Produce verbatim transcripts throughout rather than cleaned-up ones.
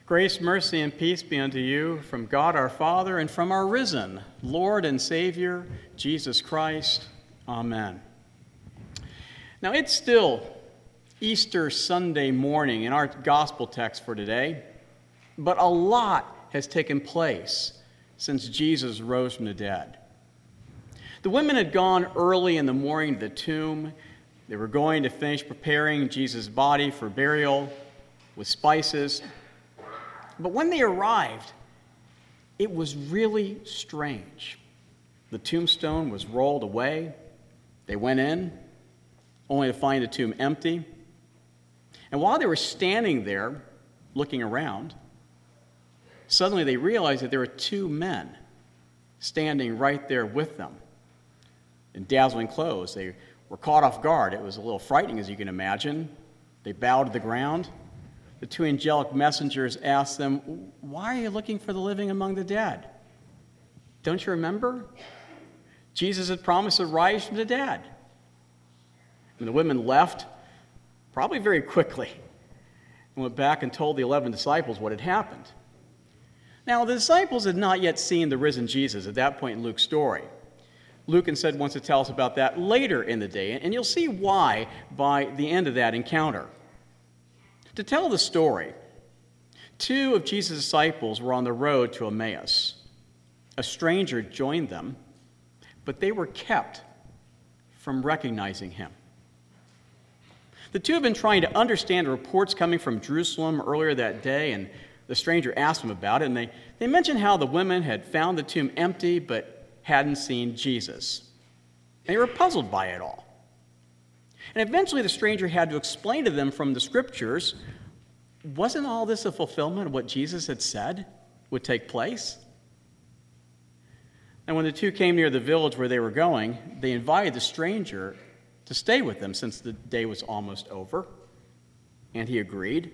Grace, mercy, and peace be unto you from God our Father and from our risen Lord and Savior, Jesus Christ. Amen. Now, it's still Easter Sunday morning in our gospel text for today, but a lot has taken place since Jesus rose from the dead. The women had gone early in the morning to the tomb. They were going to finish preparing Jesus' body for burial with spices. But when they arrived, it was really strange. The tombstone was rolled away. They went in, only to find the tomb empty. And while they were standing there, looking around, suddenly they realized that there were two men standing right there with them in dazzling clothes. They were caught off guard. It was a little frightening, as you can imagine. They bowed to the ground. The two angelic messengers asked them, "Why are you looking for the living among the dead? Don't you remember? Jesus had promised to rise from the dead." And the women left, probably very quickly, and went back and told the eleven disciples what had happened. Now, the disciples had not yet seen the risen Jesus at that point in Luke's story. Luke instead wants to tell us about that later in the day, and you'll see why by the end of that encounter. To tell the story, two of Jesus' disciples were on the road to Emmaus. A stranger joined them, but they were kept from recognizing him. The two have been trying to understand the reports coming from Jerusalem earlier that day, and the stranger asked them about it, and they, they mentioned how the women had found the tomb empty but hadn't seen Jesus. They were puzzled by it all. And eventually the stranger had to explain to them from the scriptures, wasn't all this a fulfillment of what Jesus had said would take place? And when the two came near the village where they were going, they invited the stranger to stay with them since the day was almost over, and he agreed.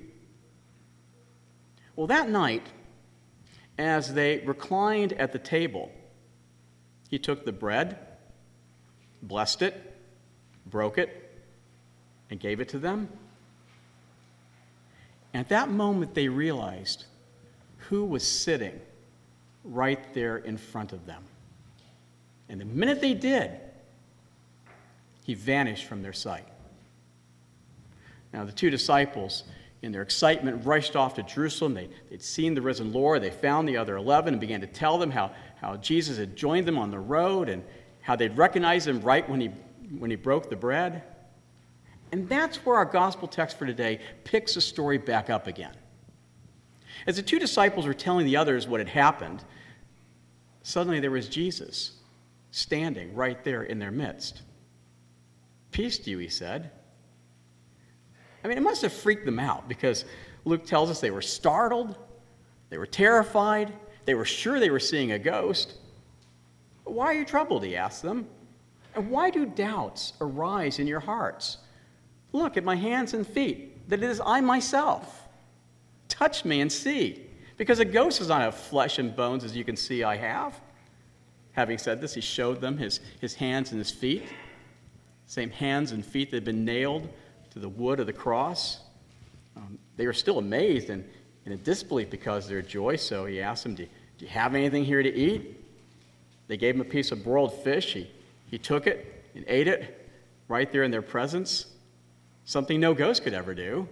Well, that night, as they reclined at the table, he took the bread, blessed it, broke it, and gave it to them. And at that moment, they realized who was sitting right there in front of them. And the minute they did, he vanished from their sight. Now, the two disciples, in their excitement, rushed off to Jerusalem. They, they'd seen the risen Lord. They found the other eleven and began to tell them how, how Jesus had joined them on the road and how they'd recognized him right when he, when he broke the bread. And that's where our gospel text for today picks the story back up again. As the two disciples were telling the others what had happened, suddenly there was Jesus standing right there in their midst. "Peace to you," he said. I mean, it must have freaked them out because Luke tells us they were startled, they were terrified, they were sure they were seeing a ghost. "Why are you troubled?" he asked them. "And why do doubts arise in your hearts? Look at my hands and feet, that it is I myself. Touch me and see, because a ghost does not have flesh and bones as you can see I have." Having said this, he showed them his, his hands and his feet, same hands and feet that had been nailed to the wood of the cross. Um, they were still amazed and, and in disbelief because of their joy, so he asked them, do, do you have anything here to eat? They gave him a piece of broiled fish. He, he took it and ate it right there in their presence. Something no ghost could ever do.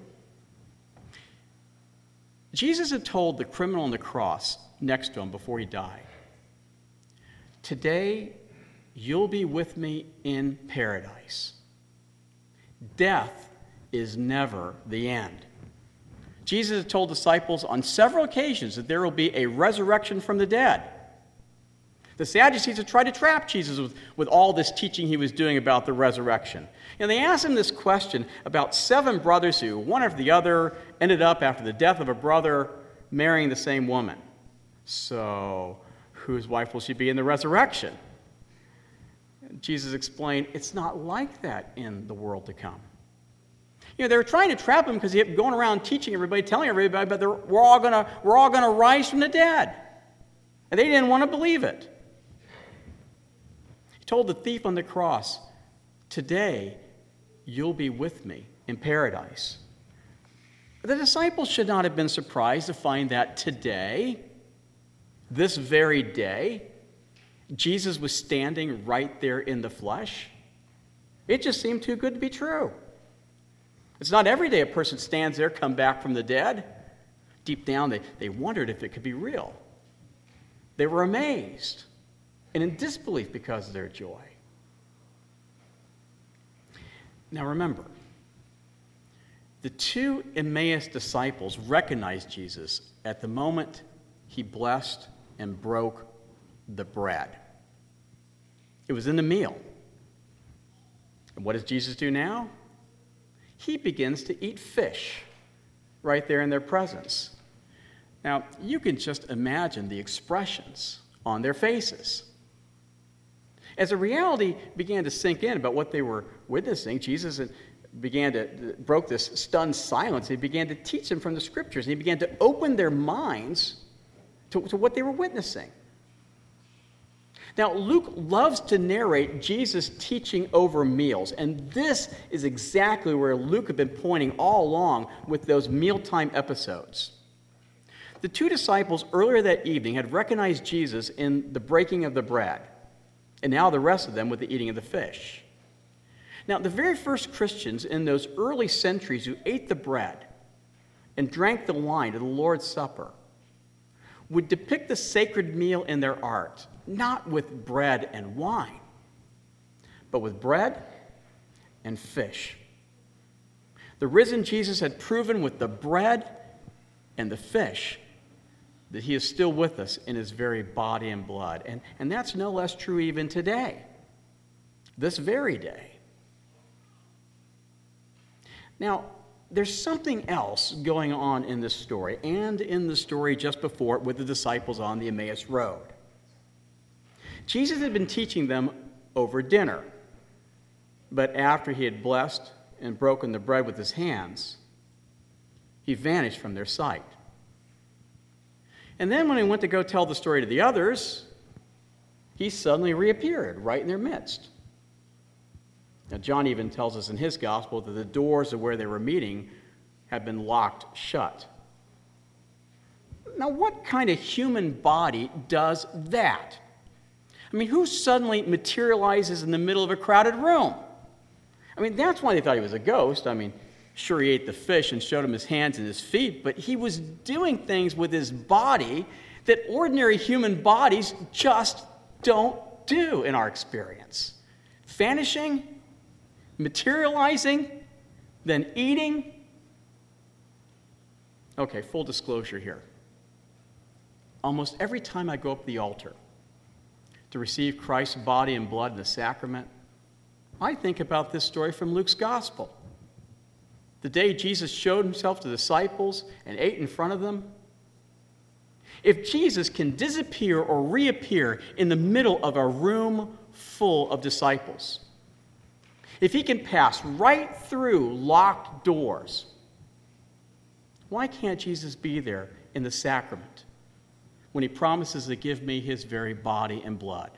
Jesus had told the criminal on the cross next to him before he died, "Today you'll be with me in paradise." Death is never the end. Jesus had told disciples on several occasions that there will be a resurrection from the dead. The Sadducees had tried to trap Jesus with, with all this teaching he was doing about the resurrection. And they asked him this question about seven brothers who, one after the other, ended up, after the death of a brother, marrying the same woman. So, whose wife will she be in the resurrection? Jesus explained, it's not like that in the world to come. You know, they were trying to trap him because he kept going around teaching everybody, telling everybody, but we're all going to we're all going to rise from the dead. And they didn't want to believe it. He told the thief on the cross, "Today you'll be with me in paradise." The disciples should not have been surprised to find that today, this very day, Jesus was standing right there in the flesh. It just seemed too good to be true. It's not every day a person stands there, come back from the dead. Deep down, they, they wondered if it could be real. They were amazed and in disbelief because of their joy. Now remember, the two Emmaus disciples recognized Jesus at the moment he blessed and broke the bread. It was in the meal. And what does Jesus do now? He begins to eat fish right there in their presence. Now, you can just imagine the expressions on their faces. As the reality began to sink in about what they were witnessing, Jesus began to broke this stunned silence. He began to teach them from the scriptures. And he began to open their minds to, to what they were witnessing. Now, Luke loves to narrate Jesus teaching over meals, and this is exactly where Luke had been pointing all along with those mealtime episodes. The two disciples earlier that evening had recognized Jesus in the breaking of the bread, and now the rest of them with the eating of the fish. Now, the very first Christians in those early centuries who ate the bread and drank the wine of the Lord's Supper would depict the sacred meal in their art, not with bread and wine, but with bread and fish. The risen Jesus had proven with the bread and the fish that he is still with us in his very body and blood. And, and that's no less true even today, this very day. Now, there's something else going on in this story and in the story just before it with the disciples on the Emmaus Road. Jesus had been teaching them over dinner, but after he had blessed and broken the bread with his hands, he vanished from their sight. And then when he went to go tell the story to the others, he suddenly reappeared right in their midst. Now, John even tells us in his gospel that the doors of where they were meeting had been locked shut. Now, what kind of human body does that? I mean, who suddenly materializes in the middle of a crowded room? I mean, that's why they thought he was a ghost. I mean, sure, he ate the fish and showed him his hands and his feet, but he was doing things with his body that ordinary human bodies just don't do in our experience. Vanishing, materializing, then eating. Okay, full disclosure here. Almost every time I go up to the altar to receive Christ's body and blood in the sacrament, I think about this story from Luke's gospel. The day Jesus showed himself to the disciples and ate in front of them. If Jesus can disappear or reappear in the middle of a room full of disciples, if he can pass right through locked doors, why can't Jesus be there in the sacrament when he promises to give me his very body and blood?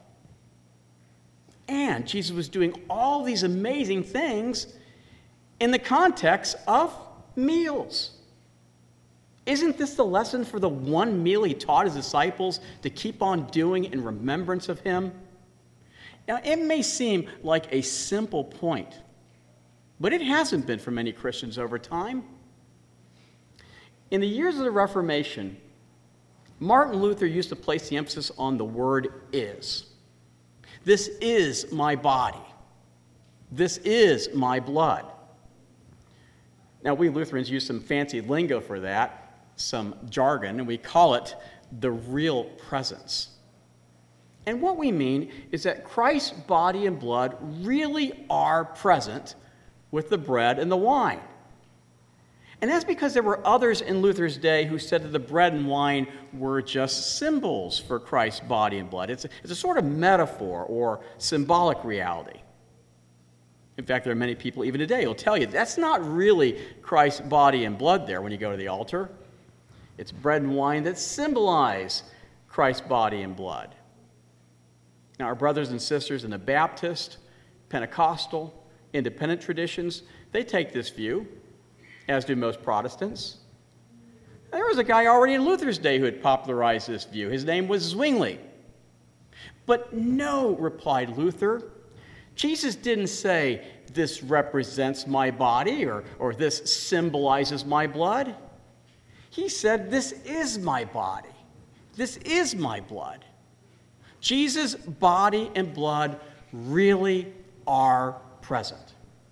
And Jesus was doing all these amazing things in the context of meals. Isn't this the lesson for the one meal he taught his disciples to keep on doing in remembrance of him? Now, it may seem like a simple point, but it hasn't been for many Christians over time. In the years of the Reformation, Martin Luther used to place the emphasis on the word is. This is my body. This is my blood. Now, we Lutherans use some fancy lingo for that, some jargon, and we call it the real presence. And what we mean is that Christ's body and blood really are present with the bread and the wine. And that's because there were others in Luther's day who said that the bread and wine were just symbols for Christ's body and blood. It's a, it's a sort of metaphor or symbolic reality. In fact, there are many people even today who will tell you that's not really Christ's body and blood there when you go to the altar. It's bread and wine that symbolize Christ's body and blood. Now, our brothers and sisters in the Baptist, Pentecostal, independent traditions, they take this view. as do most Protestants. There was a guy already in Luther's day who had popularized this view. His name was Zwingli. But no, replied Luther, Jesus didn't say, this represents my body, or, or this symbolizes my blood. He said, this is my body. This is my blood. Jesus' body and blood really are present.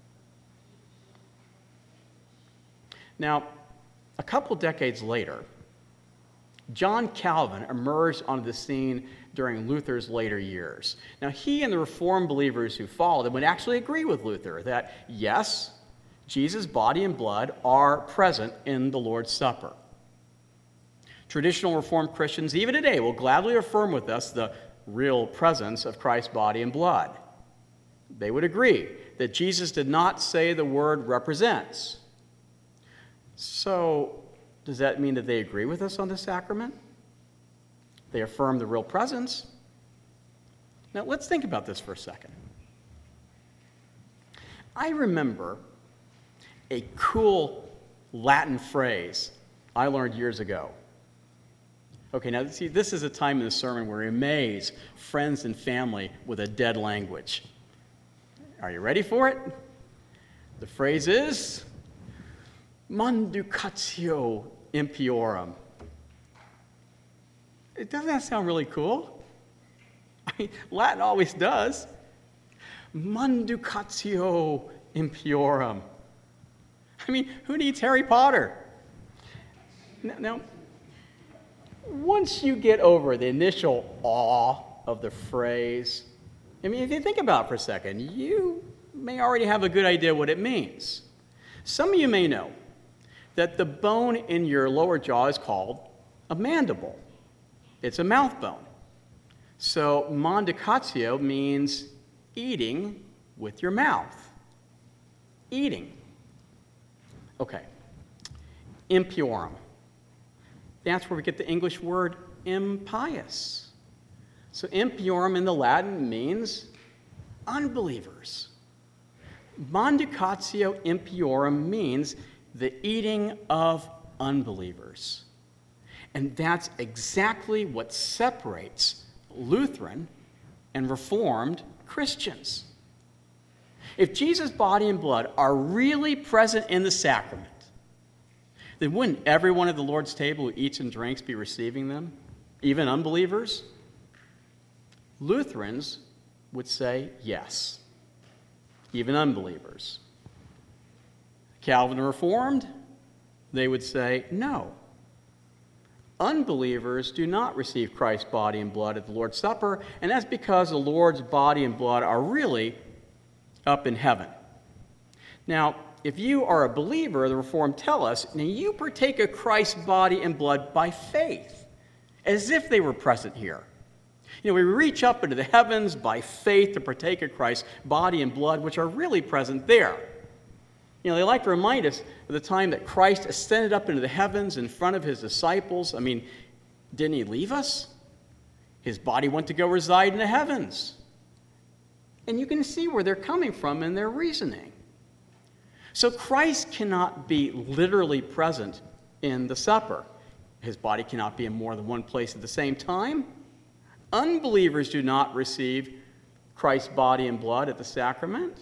Now, a couple decades later, John Calvin emerged onto the scene during Luther's later years. Now, he and the Reformed believers who followed him would actually agree with Luther that, yes, Jesus' body and blood are present in the Lord's Supper. Traditional Reformed Christians, even today, will gladly affirm with us the real presence of Christ's body and blood. They would agree that Jesus did not say the word represents. So, does that mean that they agree with us on the sacrament? They affirm the real presence. Now, let's think about this for a second. I remember a cool Latin phrase I learned years ago. Okay, now see, this is a time in the sermon where we amaze friends and family with a dead language. Are you ready for it? The phrase is, Manducatio impiorum. It doesn't that sound really cool? I mean, Latin always does. Manducatio impiorum. I mean, who needs Harry Potter? Now, now, once you get over the initial awe of the phrase, I mean, if you think about it for a second, you may already have a good idea what it means. Some of you may know that the bone in your lower jaw is called a mandible. It's a mouth bone. So mandicatio means eating with your mouth. Eating. Okay. Impiorum. That's where we get the English word impious. So impiorum in the Latin means unbelievers. Mandicatio impiorum means the eating of unbelievers. And that's exactly what separates Lutheran and Reformed Christians. If Jesus' body and blood are really present in the sacrament, then wouldn't everyone at the Lord's table who eats and drinks be receiving them, even unbelievers? Lutherans would say yes, even unbelievers. Calvin and Reformed, they would say no. Unbelievers do not receive Christ's body and blood at the Lord's Supper, and that's because the Lord's body and blood are really up in heaven. Now, if you are a believer, the Reformed tell us, now you partake of Christ's body and blood by faith, as if they were present here. You know, we reach up into the heavens by faith to partake of Christ's body and blood, which are really present there. You know, they like to remind us of the time that Christ ascended up into the heavens in front of his disciples. I mean, didn't he leave us? His body went to go reside in the heavens. And you can see where they're coming from in their reasoning. So Christ cannot be literally present in the supper. His body cannot be in more than one place at the same time. Unbelievers do not receive Christ's body and blood at the sacrament.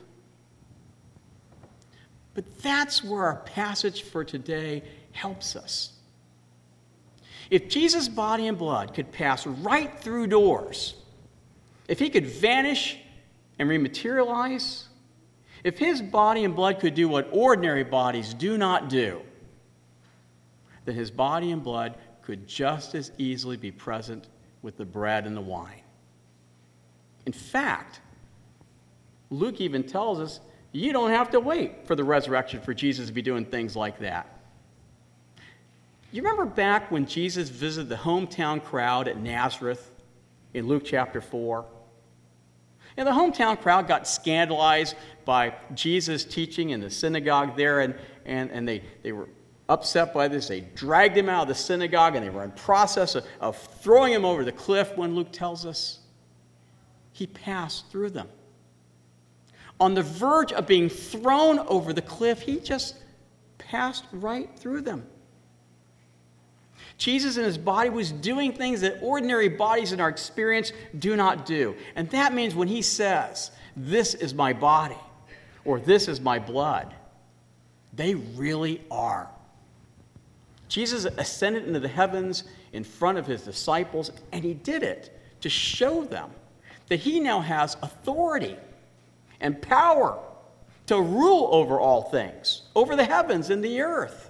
But that's where our passage for today helps us. If Jesus' body and blood could pass right through doors, if he could vanish and rematerialize, if his body and blood could do what ordinary bodies do not do, then his body and blood could just as easily be present with the bread and the wine. In fact, Luke even tells us you don't have to wait for the resurrection for Jesus to be doing things like that. You remember back when Jesus visited the hometown crowd at Nazareth in Luke chapter four? And the hometown crowd got scandalized by Jesus' teaching in the synagogue there, and, and, and they, they were upset by this. They dragged him out of the synagogue, and they were in process of, of throwing him over the cliff when Luke tells us he passed through them. On the verge of being thrown over the cliff, he just passed right through them. Jesus in his body was doing things that ordinary bodies in our experience do not do. And that means when he says, "This is my body," or "This is my blood," they really are. Jesus ascended into the heavens in front of his disciples, and he did it to show them that he now has authority and power to rule over all things, over the heavens and the earth.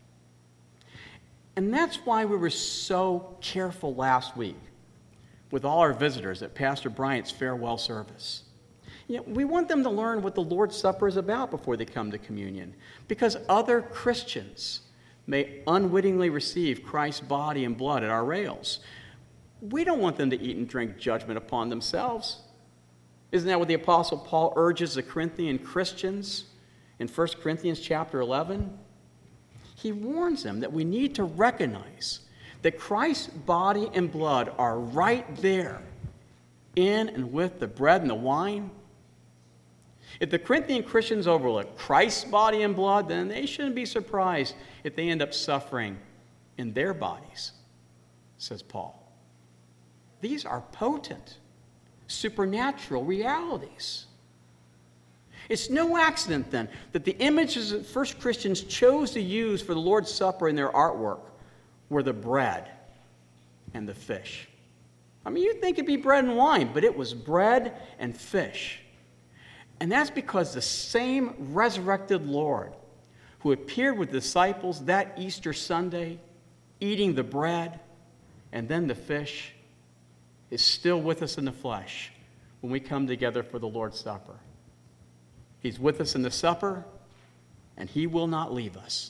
And that's why we were so careful last week with all our visitors at Pastor Bryant's farewell service. You know, we want them to learn what the Lord's Supper is about before they come to communion, because other Christians may unwittingly receive Christ's body and blood at our rails. We don't want them to eat and drink judgment upon themselves. Isn't that what the Apostle Paul urges the Corinthian Christians in First Corinthians chapter eleven? He warns them that we need to recognize that Christ's body and blood are right there in and with the bread and the wine. If the Corinthian Christians overlook Christ's body and blood, then they shouldn't be surprised if they end up suffering in their bodies, says Paul. These are potent, supernatural realities. It's no accident, then, that the images that first Christians chose to use for the Lord's Supper in their artwork were the bread and the fish. I mean, you'd think it'd be bread and wine, but it was bread and fish. And that's because the same resurrected Lord who appeared with the disciples that Easter Sunday, eating the bread and then the fish, is still with us in the flesh when we come together for the Lord's Supper. He's with us in the supper, and he will not leave us.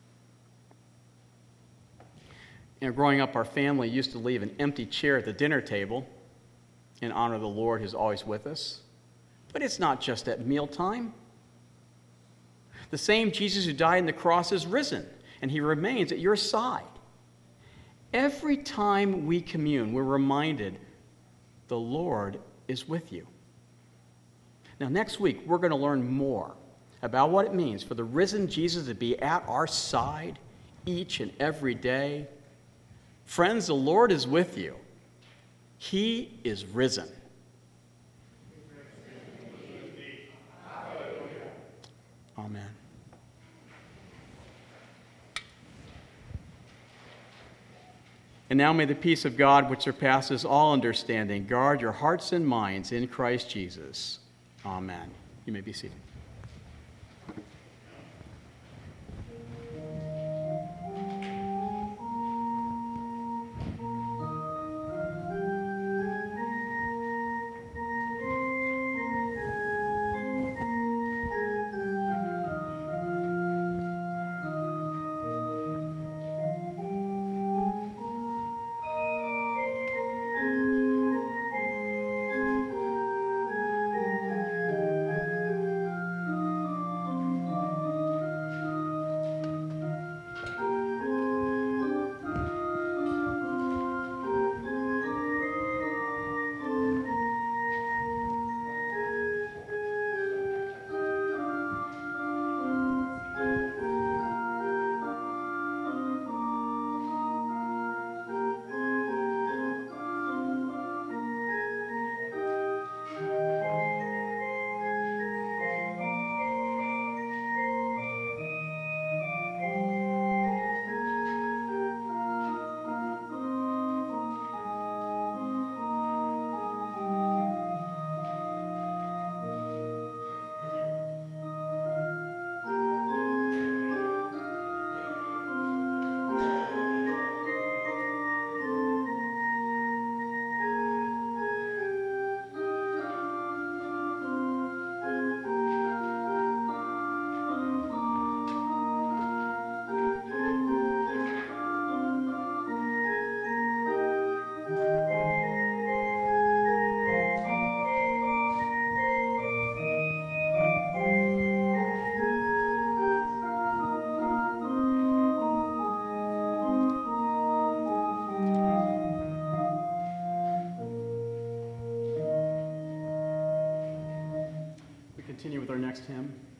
You know, growing up, our family used to leave an empty chair at the dinner table in honor of the Lord who's always with us. But it's not just at mealtime. The same Jesus who died on the cross is risen, and he remains at your side. Every time we commune, we're reminded the Lord is with you. Now, next week, we're going to learn more about what it means for the risen Jesus to be at our side each and every day. Friends, the Lord is with you. He is risen. Amen. And now may the peace of God, which surpasses all understanding, guard your hearts and minds in Christ Jesus. Amen. You may be seated. Continue with our next hymn.